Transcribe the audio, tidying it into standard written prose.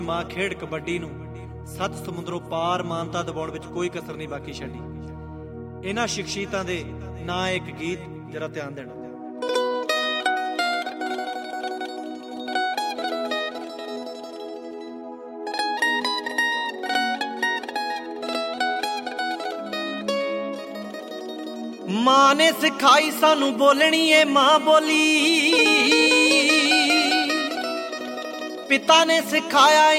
ਮਾਂ ਖੇਡ ਕਬੱਡੀ ਨੂੰ 7 ਸਮੁੰਦਰੋਂ ਪਾਰ ਮਾਨਤਾ ਦਿਵਾਉਣ ਵਿੱਚ ਕੋਈ ਕਸਰ ਨਹੀਂ ਬਾਕੀ ਛੱਡੀ। ਇਹਨਾਂ ਸ਼ਖਸੀਅਤਾਂ ਦੇ ਨਾਂ ਇੱਕ ਗੀਤ ਜਰਾ ਧਿਆਨ ਦੇਣਾ। ਮਾਂ ਨੇ ਸਿਖਾਈ ਸਾਨੂੰ ਬੋਲਣੀ ਏ ਮਾਂ ਬੋਲੀ, ਪਿਤਾ ਨੇ ਸਿਖਾਇਆ